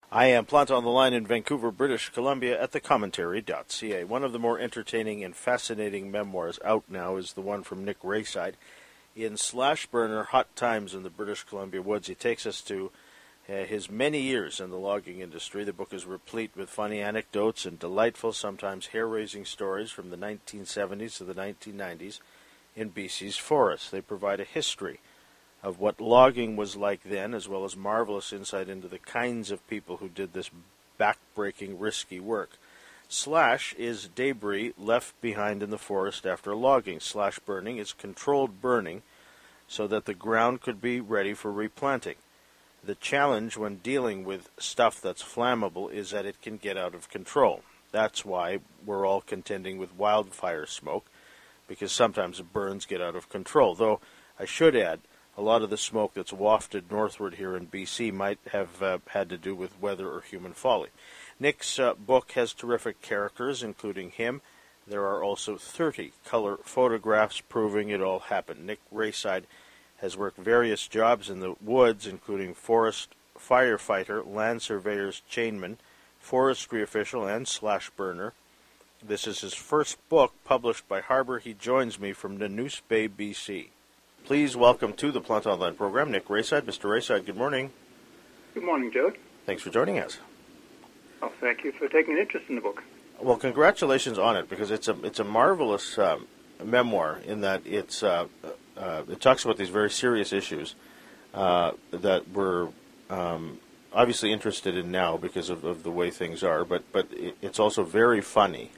I am Plant on the Line in Vancouver, British Columbia at thecommentary.ca. One of the more entertaining and fascinating memoirs out now is the one from Nick Rayside. In Slash Burner, Hot Times in the British Columbia Woods, he takes us to his many years in the logging industry. The book is replete with funny anecdotes and delightful, sometimes hair-raising stories from the 1970s to the 1990s in BC's forests. They provide a history of what logging was like then, as well as marvelous insight into the kinds of people who did this back-breaking, risky work. Slash is debris left behind in the forest after logging. Slash burning is controlled burning so that the ground could be ready for replanting. The challenge when dealing with stuff that's flammable is that it can get out of control. That's why we're all contending with wildfire smoke, because sometimes the burns get out of control. Though, I should add, a lot of the smoke that's wafted northward here in BC might have had to do with weather or human folly. Nick's book has terrific characters, including him. There are also 30 color photographs proving it all happened. Nick Rayside has worked various jobs in the woods, including forest firefighter, land surveyor's chainman, forestry official, and slash burner. This is his first book, published by Harbour. He joins me from Nanoose Bay, BC. Please welcome to the Plant Online program, Nick Rayside. Mr. Rayside, good morning. Good morning, Joe. Thanks for joining us. Well, thank you for taking an interest in the book. Well, congratulations on it, because it's a marvelous memoir in that it talks about these very serious issues that we're obviously interested in now because of the way things are, but it's also very funny.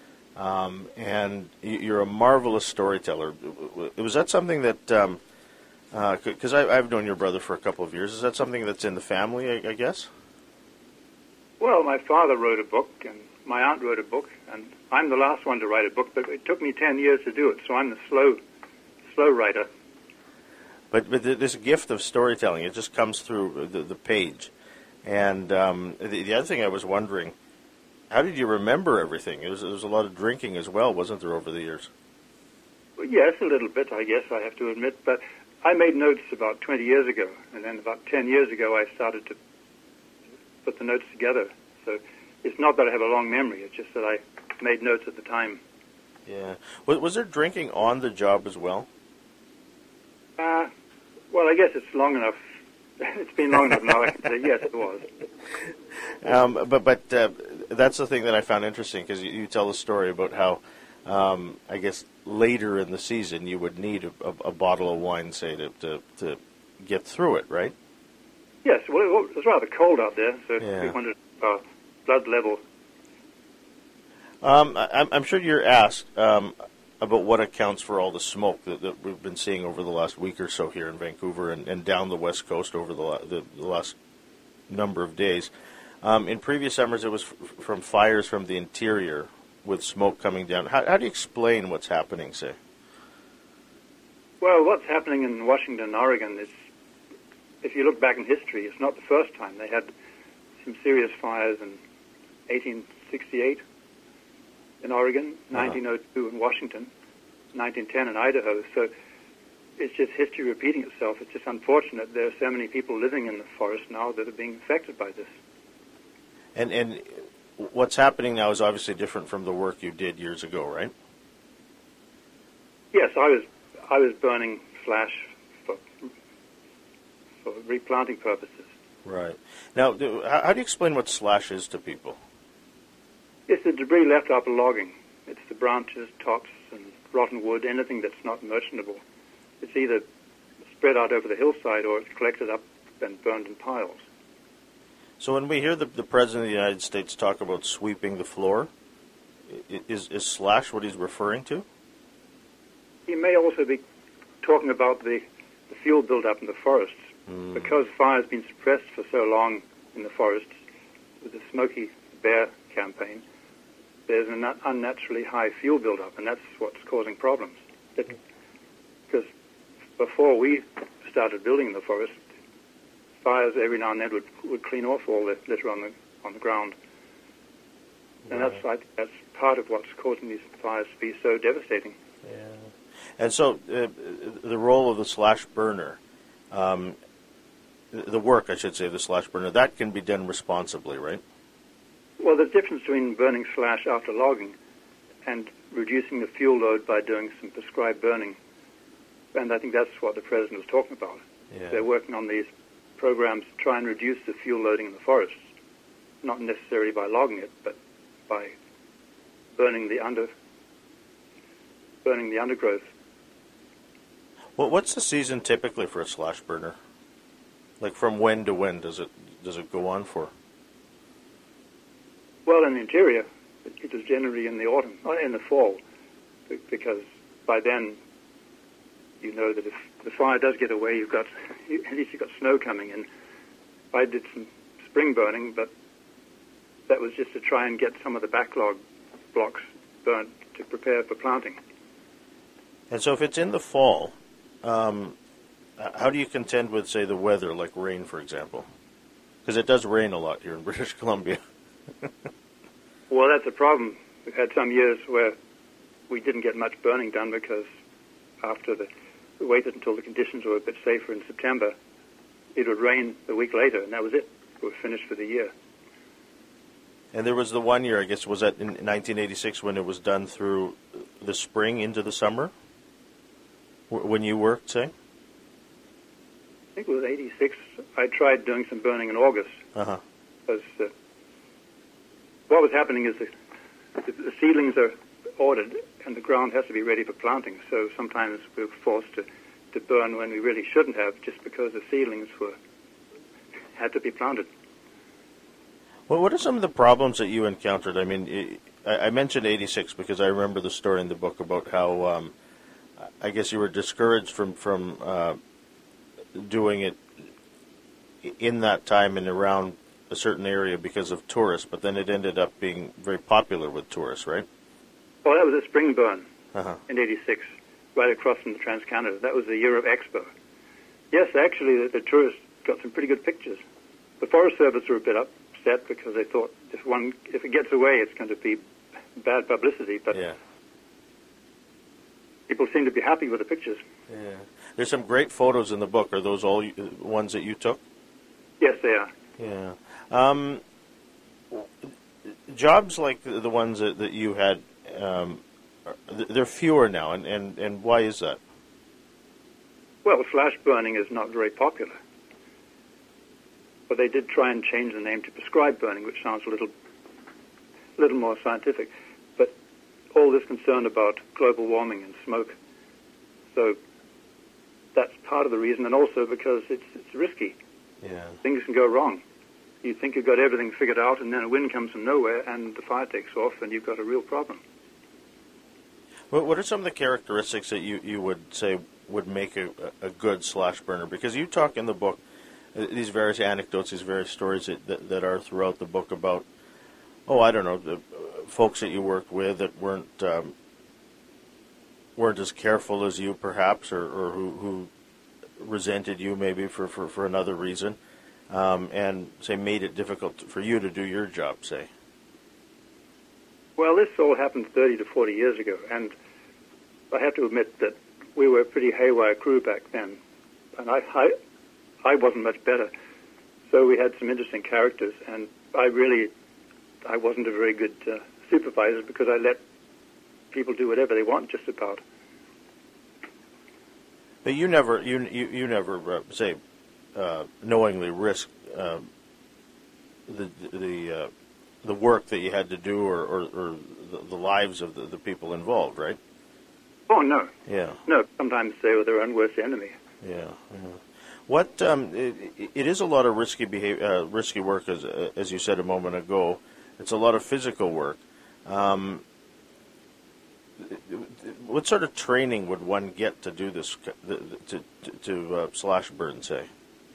And you're a marvelous storyteller. Was that something that, because I've known your brother for a couple of years, is that something that's in the family, I guess? Well, my father wrote a book, and my aunt wrote a book, and I'm the last one to write a book, but it took me 10 years to do it, so I'm the slow writer. But this gift of storytelling, it just comes through the page. And the other thing I was wondering, how did you remember everything? There was a lot of drinking as well, wasn't there, over the years? Well, yes, a little bit, I guess, I have to admit. But I made notes about 20 years ago, and then about 10 years ago I started to put the notes together. So it's not that I have a long memory, it's just that I made notes at the time. Yeah. Was there drinking on the job as well? Well, I guess it's long enough. It's been long enough now I can say yes, it was. But that's the thing that I found interesting, because you tell a story about how, I guess, later in the season you would need a bottle of wine, say, to get through it, right? Yes, well, it was rather cold out there, so yeah. We wanted blood level. I'm sure you're asked about what accounts for all the smoke that we've been seeing over the last week or so here in Vancouver and down the west coast over the last number of days. In previous summers, it was from fires from the interior with smoke coming down. How do you explain what's happening, say? Well, what's happening in Washington and Oregon is, if you look back in history, it's not the first time. They had some serious fires in 1868 in Oregon, 1902 in Washington, 1910 in Idaho. So it's just history repeating itself. It's just unfortunate there are so many people living in the forest now that are being affected by this. And what's happening now is obviously different from the work you did years ago, right? Yes, I was burning slash for replanting purposes. Right. Now, how do you explain what slash is to people? It's the debris left after logging. It's the branches, tops, and rotten wood, anything that's not merchantable. It's either spread out over the hillside or it's collected up and burned in piles. So when we hear the President of the United States talk about sweeping the floor, is slash what he's referring to? He may also be talking about the fuel buildup in the forests. Because fire has been suppressed for so long in the forests with the Smokey Bear campaign, there's an unnaturally high fuel buildup, and that's what's causing problems. Because before we started building in the forest, fires every now and then would clean off all the litter on the ground, and that's part of what's causing these fires to be so devastating. Yeah, and so the role of the slash burner. the work, I should say, of the slash burner, that can be done responsibly, right? Well, there's a difference between burning slash after logging and reducing the fuel load by doing some prescribed burning. And I think that's what the President was talking about. Yeah. They're working on these programs to try and reduce the fuel loading in the forests, not necessarily by logging it, but by burning the undergrowth. Well, what's the season typically for a slash burner? Like from when to when does it go on for? Well, in the interior, it is generally in the autumn, in the fall, because by then you know that if the fire does get away, at least you've got snow coming in. I did some spring burning, but that was just to try and get some of the backlog blocks burnt to prepare for planting. And so if it's in the fall, how do you contend with, say, the weather, like rain, for example? Because it does rain a lot here in British Columbia. Well, that's a problem. We've had some years where we didn't get much burning done because after we waited until the conditions were a bit safer in September, it would rain a week later, and that was it. We were finished for the year. And there was the one year, I guess, was that in 1986 when it was done through the spring into the summer? When you worked, say? I think it was 86. I tried doing some burning in August. Uh-huh. Because what was happening is the seedlings are ordered and the ground has to be ready for planting. So sometimes we were forced to burn when we really shouldn't have, just because the seedlings had to be planted. Well, what are some of the problems that you encountered? I mean, I mentioned 86 because I remember the story in the book about how I guess you were discouraged from doing it in that time and around a certain area because of tourists, but then it ended up being very popular with tourists, right? Well, that was a spring burn Uh-huh. in 86, right across from the Trans-Canada. That was the year of Expo. Yes, actually, the tourists got some pretty good pictures. The Forest Service were a bit upset because they thought if it gets away, it's going to be bad publicity, but Yeah. people seem to be happy with the pictures. Yeah. There's some great photos in the book. Are those all ones that you took? Yes, they are. Yeah. Jobs like the ones that you had, they're fewer now, and why is that? Well, slash burning is not very popular. But they did try and change the name to prescribed burning, which sounds a little more scientific. But all this concern about global warming and smoke. So that's part of the reason, and also because it's risky. Yeah. Things can go wrong. You think you've got everything figured out, and then a wind comes from nowhere, and the fire takes off, and you've got a real problem. What are some of the characteristics that you would say would make a good slash burner? Because you talk in the book these various anecdotes, these various stories that are throughout the book about, I don't know, the folks that you worked with that weren't as careful as you, perhaps, or who resented you maybe for another reason, and say made it difficult for you to do your job, say. Well, this all happened 30 to 40 years ago, and I have to admit that we were a pretty haywire crew back then, and I wasn't much better. So we had some interesting characters, and I wasn't a very good supervisor because I let people do whatever they want, just about. But you never say knowingly risked the work that you had to do, or the lives of the people involved, right? Oh no. Yeah. No. Sometimes they were their own worst enemy. Yeah. What it is a lot of risky work, as you said a moment ago. It's a lot of physical work. What sort of training would one get to do this, to slash burn, say?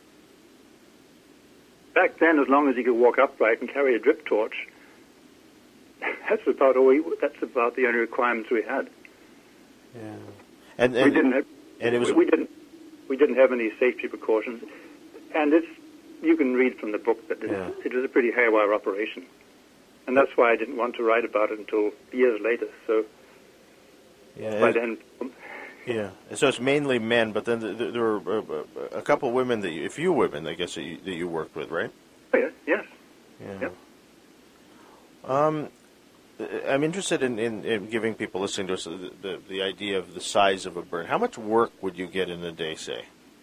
Back then, as long as you could walk upright and carry a drip torch, that's about the only requirements we had. Yeah. And we didn't have, and it was we didn't have any safety precautions, and you can read from the book that it was a pretty haywire operation, and that's why I didn't want to write about it until years later. So by then, Yeah. So it's mainly men, but then there were a couple women a few women, I guess, that you worked with, right? Oh, yes. Yeah. Yep. I'm interested in giving people listening to us the idea of the size of a burn. How much work would you get in a day, say?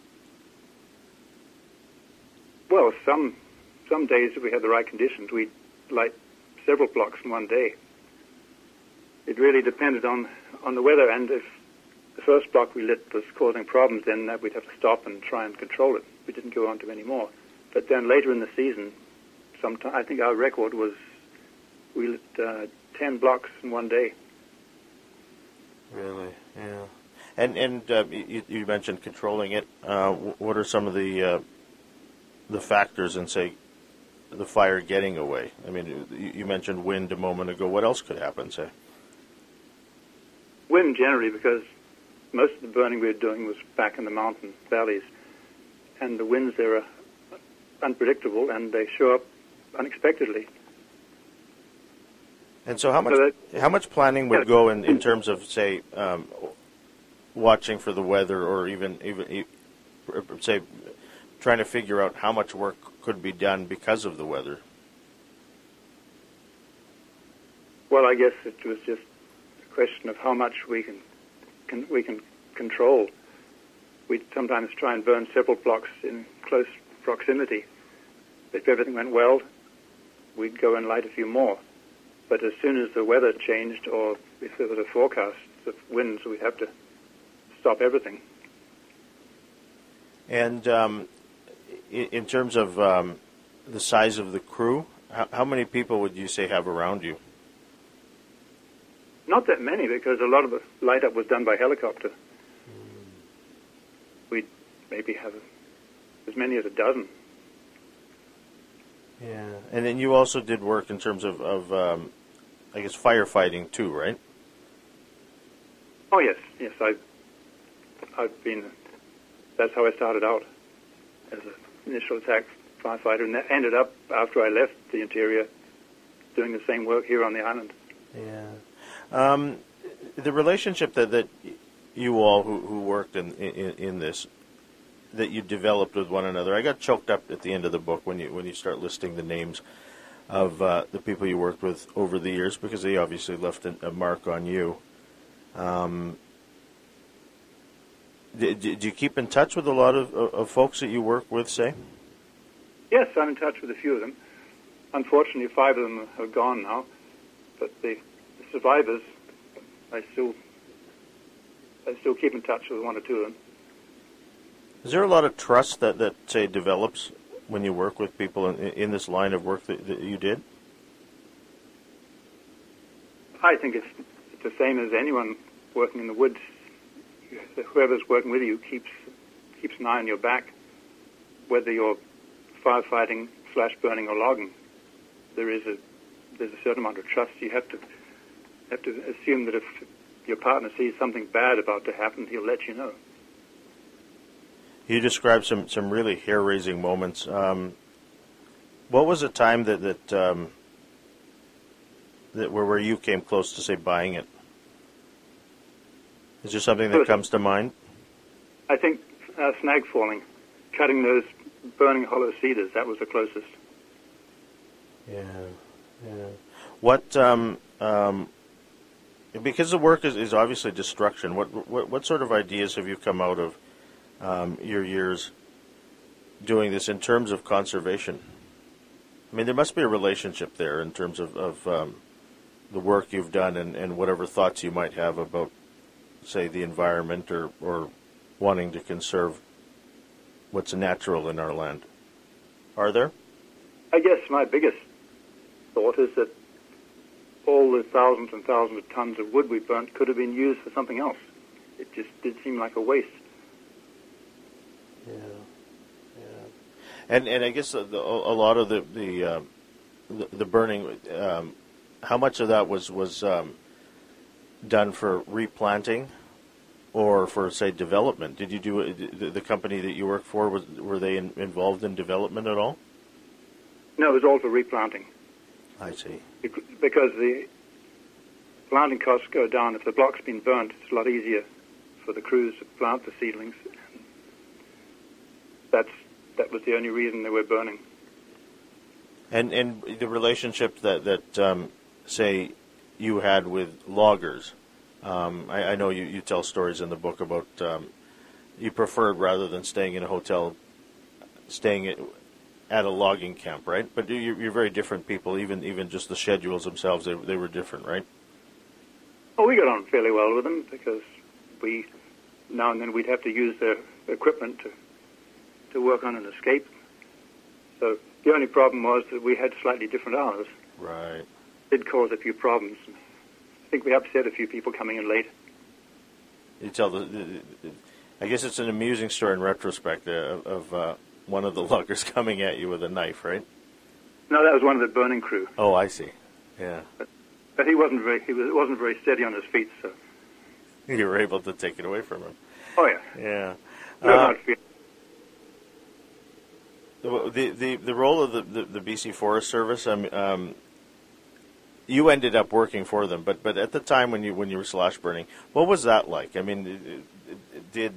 Well, some days if we had the right conditions, we'd light several blocks in one day. It really depended on the weather, and if the first block we lit was causing problems, then we'd have to stop and try and control it. We didn't go on to any more. But then later in the season, I think our record was we lit 10 blocks in one day. Really? Yeah. And you mentioned controlling it. What are some of the factors in, say, the fire getting away? I mean, you mentioned wind a moment ago. What else could happen, say? Wind generally, because most of the burning we were doing was back in the mountain valleys, and the winds there are unpredictable and they show up unexpectedly. And so how much planning would go in terms of, say, watching for the weather, or even say trying to figure out how much work could be done because of the weather? Well, I guess it was just a question of how much we can control. We'd sometimes try and burn several blocks in close proximity. If everything went well, we'd go and light a few more. But as soon as the weather changed, or if there was a forecast of winds, we'd have to stop everything. And in terms of the size of the crew, how many people would you say have around you? Not that many, because a lot of the light-up was done by helicopter. We'd maybe have as many as a dozen. Yeah, and then you also did work in terms of I guess, firefighting too, right? Oh, yes. I've been, that's how I started out, as an initial attack firefighter, and that ended up, after I left the interior, doing the same work here on the island. Yeah. The relationship that you all who worked in this, that you developed with one another. I got choked up at the end of the book when you start listing the names of the people you worked with over the years, because they obviously left a mark on you. Did you keep in touch with a lot of folks that you work with, say? Yes, I'm in touch with a few of them. Unfortunately, 5 of them have gone now, but the survivors, I still keep in touch with 1 or 2 of them. Is there a lot of trust that say, develops when you work with people in this line of work that you did? I think it's the same as anyone working in the woods. Whoever's working with you keeps an eye on your back, whether you're firefighting, flash burning, or logging. There's a certain amount of trust. You have to assume that if your partner sees something bad about to happen, he'll let you know. You described some really hair-raising moments. What was a time that where you came close to, say, buying it? Is there something that comes to mind? I think snag falling, cutting those burning hollow cedars. That was the closest. Yeah. What? Because the work is obviously destruction. What sort of ideas have you come out of your years doing this in terms of conservation? I mean, there must be a relationship there in terms of the work you've done and whatever thoughts you might have about, say, the environment or wanting to conserve what's natural in our land. Are there? I guess my biggest thought is that all the thousands and thousands of tons of wood we burnt could have been used for something else. It just did seem like a waste. Yeah. And I guess a lot of the burning, how much of that was done for replanting or for, say, development? Did you do the company that you worked for, were they involved in development at all? No, it was all for replanting. I see. Because the planting costs go down. If the block's been burnt, it's a lot easier for the crews to plant the seedlings. That was the only reason they were burning. And the relationship that say, you had with loggers. I know you tell stories in the book about you preferred, rather than staying in a hotel, staying at a logging camp, right? But you're very different people, even just the schedules themselves, they were different, right? Oh, we got on fairly well with them because now and then we'd have to use their equipment to work on an escape. So the only problem was that we had slightly different hours. Right. It did cause a few problems. I think we upset a few people coming in late. You tell I guess it's an amusing story in retrospect of one of the loggers coming at you with a knife, right? No, that was one of the burning crew. Oh, I see. Yeah. But he wasn't very steady on his feet, so you were able to take it away from him. Oh yeah. Yeah. No hard feelings. The role of the BC Forest Service, you ended up working for them, but at the time when you were slash burning, what was that like? I mean, did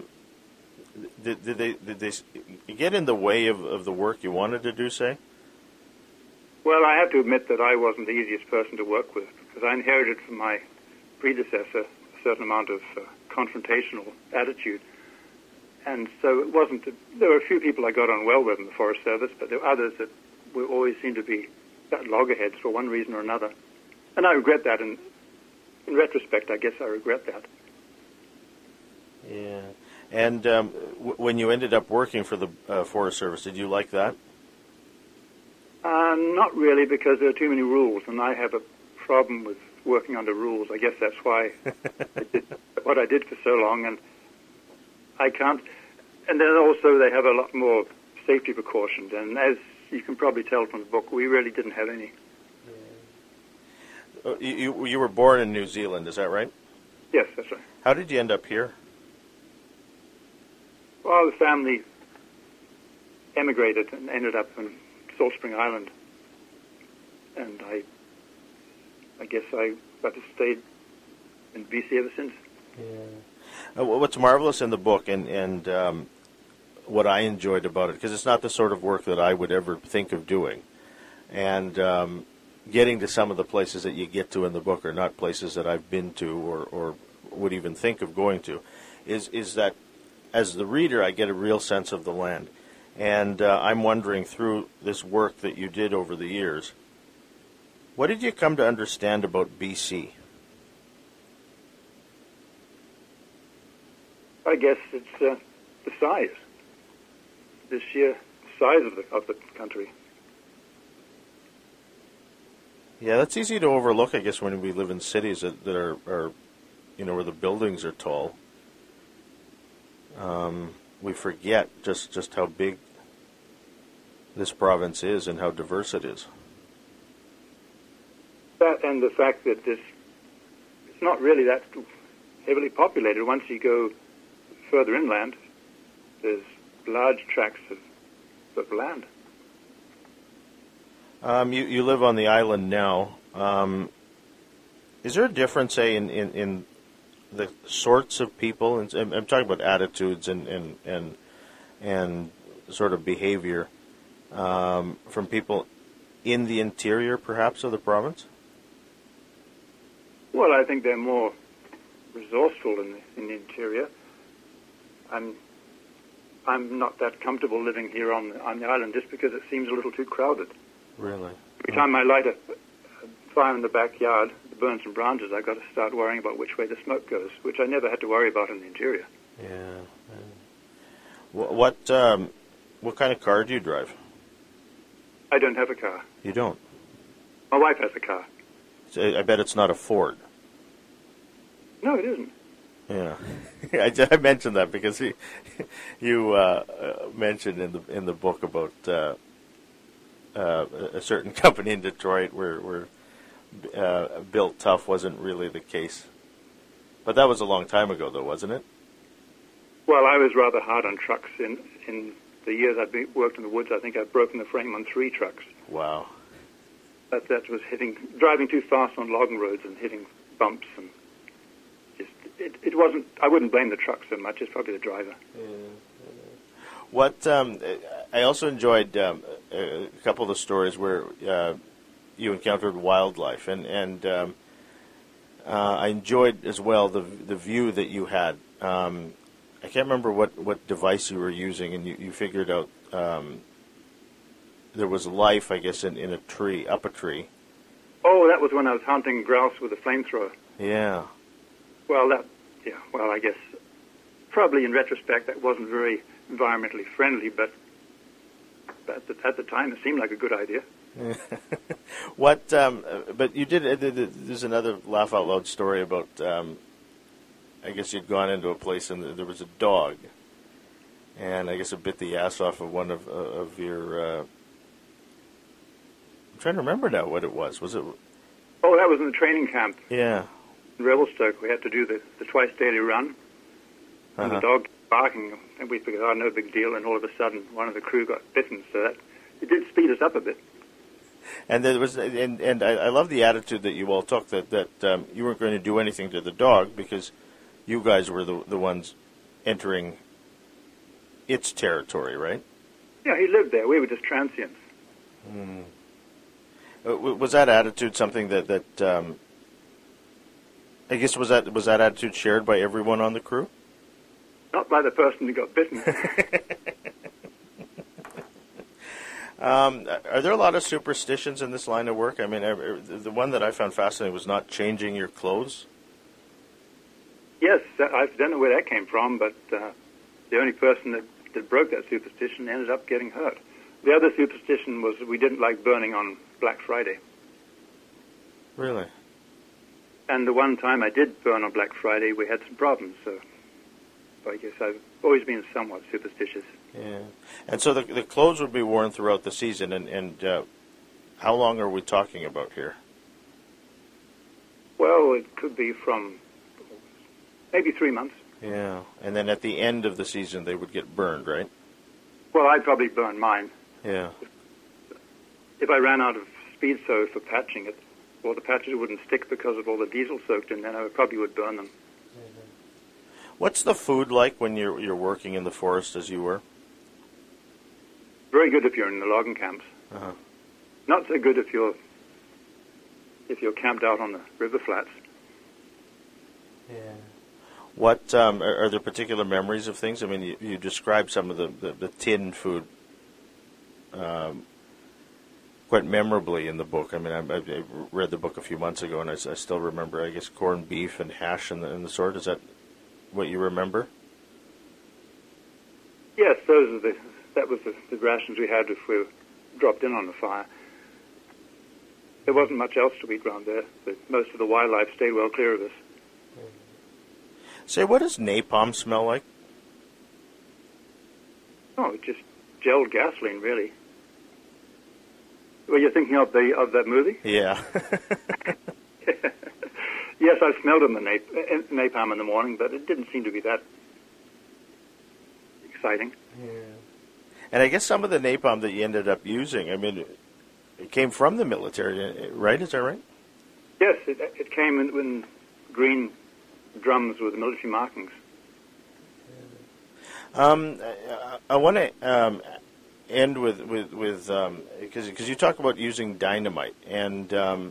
they get in the way of the work you wanted to do, say? Well, I have to admit that I wasn't the easiest person to work with because I inherited from my predecessor a certain amount of confrontational attitude. And so it wasn't. There were a few people I got on well with in the Forest Service, but there were others that always seemed to be loggerheads for one reason or another. And I regret that. And in retrospect, I guess I regret that. Yeah. And when you ended up working for the Forest Service, did you like that? Not really, because there are too many rules, and I have a problem with working under rules. I guess that's why I did what I did for so long, and I can't. And then also they have a lot more safety precautions, and as you can probably tell from the book, we really didn't have any. You were born in New Zealand, is that right? Yes, that's right. How did you end up here? Well, the family emigrated and ended up in Salt Spring Island, and I guess I've stayed in BC ever since. Yeah. What's marvelous in the book, and what I enjoyed about it, because it's not the sort of work that I would ever think of doing, and getting to some of the places that you get to in the book are not places that I've been to or would even think of going to, is that as the reader I get a real sense of the land. And I'm wondering, through this work that you did over the years, what did you come to understand about BC? I guess it's the size, the sheer size of the country. Yeah, that's easy to overlook, I guess, when we live in cities that are where the buildings are tall. We forget just how big this province is and how diverse it is. That and the fact that it's not really that heavily populated. Once you go further inland, there's large tracts of land. You live on the island now. Is there a difference, say, in the sorts of people? And I'm talking about attitudes and sort of behavior from people in the interior, perhaps, of the province? Well, I think they're more resourceful in the interior. I'm not that comfortable living here on the island just because it seems a little too crowded. Really? Every time I light a fire in the backyard, the burn some branches, I've got to start worrying about which way the smoke goes, which I never had to worry about in the interior. Yeah. What kind of car do you drive? I don't have a car. You don't? My wife has a car. I bet it's not a Ford. No, it isn't. Yeah, I mentioned that because you mentioned in the book about a certain company in Detroit where built tough wasn't really the case. But that was a long time ago, though, wasn't it? Well, I was rather hard on trucks. In the years I've worked in the woods, I think I've broken the frame on 3 trucks. Wow. That was driving too fast on logging roads and hitting bumps, and it wasn't. I wouldn't blame the truck so much. It's probably the driver. What I also enjoyed a couple of the stories where you encountered wildlife, and I enjoyed as well the view that you had. I can't remember what device you were using, and you figured out there was life, I guess, in a tree, up a tree. Oh, that was when I was hunting grouse with a flamethrower. Yeah. Well, I guess probably in retrospect that wasn't very environmentally friendly, but at the time it seemed like a good idea. What? But you did. There's another laugh out loud story about. I guess you'd gone into a place and there was a dog, and I guess it bit the ass off of one of your. I'm trying to remember now what it was. Was it? Oh, that was in the training camp. Yeah. In Revelstoke, we had to do the twice daily run, and the dog barking, and we figured, oh, no big deal, and all of a sudden one of the crew got bitten, so that it did speed us up a bit. And there was, and I love the attitude that you all took, that you weren't going to do anything to the dog because you guys were the ones entering its territory, right? Yeah, he lived there. We were just transients. Mm. Was that attitude something that I guess was that attitude shared by everyone on the crew? Not by the person who got bitten. Are there a lot of superstitions in this line of work? I mean, the one that I found fascinating was not changing your clothes. Yes, I don't know where that came from, but the only person that broke that superstition ended up getting hurt. The other superstition was we didn't like burning on Black Friday. Really? And the one time I did burn on Black Friday, we had some problems, so I guess I've always been somewhat superstitious. Yeah. And so the clothes would be worn throughout the season, and how long are we talking about here? Well, it could be from maybe 3 months. Yeah. And then at the end of the season, they would get burned, right? Well, I'd probably burn mine. Yeah. If I ran out of speed soap for patching it, or the patches wouldn't stick because of all the diesel soaked in, then I probably would burn them. What's the food like when you're working in the forest as you were? Very good if you're in the logging camps. Uh-huh. Not so good if you're camped out on the river flats. Yeah. What are there particular memories of things? I mean, you described some of the tin food quite memorably in the book. I mean, I read the book a few months ago, and I still remember, I guess, corned beef and hash and the sort. Is that what you remember? Yes, that was the rations we had if we dropped in on the fire. There wasn't much else to eat around there, but most of the wildlife stayed well clear of us. Say, what does napalm smell like? Oh, just gelled gasoline, really. Were you thinking of that movie? Yeah. Yes, I smelled in the napalm in the morning, but it didn't seem to be that exciting. Yeah. And I guess some of the napalm that you ended up using, I mean, it came from the military, right? Is that right? Yes, it came in green drums with military markings. I want to end with because you talk about using dynamite, and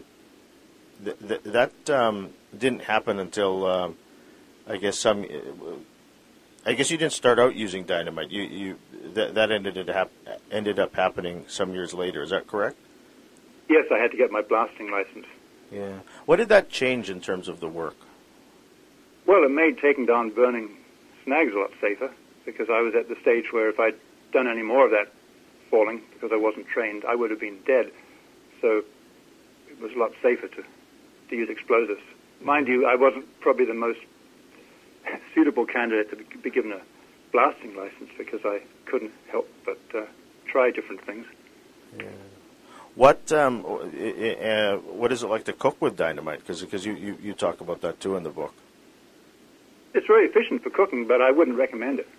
that didn't happen until I guess you didn't start out using dynamite. That ended up happening some years later. Is that correct? Yes, I had to get my blasting license. Yeah. What did that change in terms of the work? Well, it made taking down burning snags a lot safer, because I was at the stage where if I'd done any more of that falling, because I wasn't trained, I would have been dead. So it was a lot safer to use explosives. Mind you, I wasn't probably the most suitable candidate to be given a blasting license, because I couldn't help but try different things. Yeah. What is it like to cook with dynamite? Because you talk about that too in the book. It's very efficient for cooking, but I wouldn't recommend it.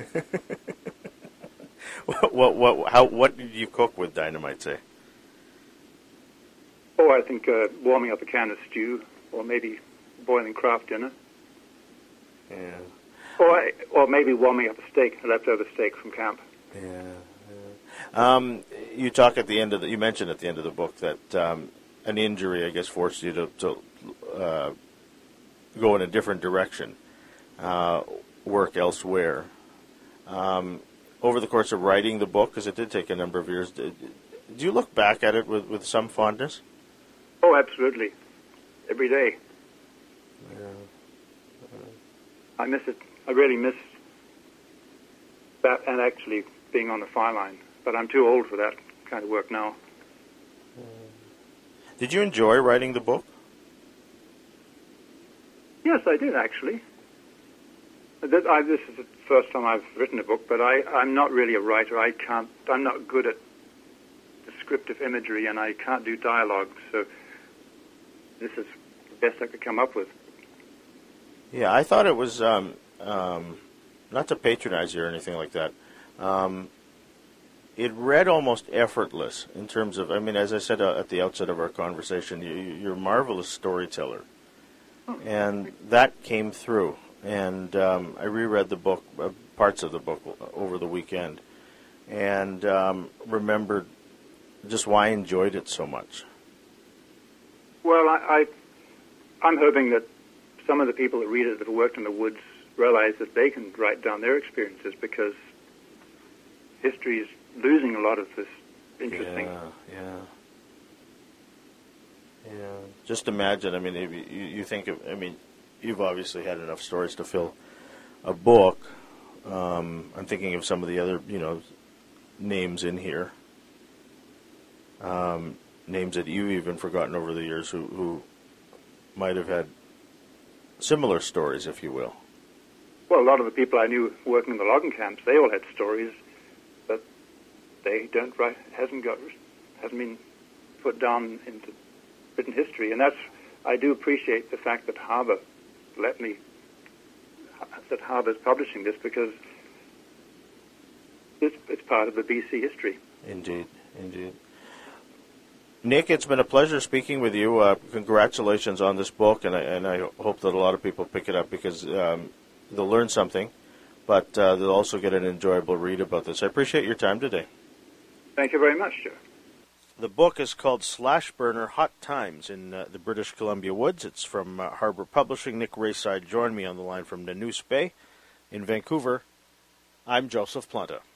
What did you cook with dynamite, say? Oh, I think warming up a can of stew, or maybe boiling Kraft dinner. Yeah. Or maybe warming up a leftover steak from camp. Yeah. You talk at the end of you mentioned at the end of the book that an injury, I guess, forced you to go in a different direction, work elsewhere. Over the course of writing the book, because it did take a number of years, do you look back at it with some fondness? Oh, absolutely. Every day. Yeah. I miss it. I really miss that and actually being on the fire line. But I'm too old for that kind of work now. Did you enjoy writing the book? Yes, I did, actually. This is the first time I've written a book, but I'm not really a writer. I'm not good at descriptive imagery, and I can't do dialogue, so this is the best I could come up with. Yeah, I thought it was, not to patronize you or anything like that, it read almost effortless in terms of, I mean, as I said at the outset of our conversation, you're a marvelous storyteller. And that came through. And I reread the book, parts of the book, over the weekend, and remembered just why I enjoyed it so much. Well, I'm hoping that some of the people that read it that have worked in the woods realize that they can write down their experiences, because history is losing a lot of this interesting. Yeah. Just imagine, I mean, if you think of, I mean, you've obviously had enough stories to fill a book. I'm thinking of some of the other, names in here. Names that you've even forgotten over the years who might have had similar stories, if you will. Well, a lot of the people I knew working in the logging camps, they all had stories, but they don't write, hasn't been put down into written history. And I do appreciate the fact that Harbour Harbour's publishing this, because it's part of the BC history. Indeed. Nick, it's been a pleasure speaking with you. Congratulations on this book, and I hope that a lot of people pick it up, because they'll learn something, but they'll also get an enjoyable read about this. I appreciate your time today. Thank you very much, Joe. The book is called Slash Burner: Hot Times in the British Columbia Woods. It's from Harbour Publishing. Nick Rayside joined me on the line from Nanoose Bay in Vancouver. I'm Joseph Planta.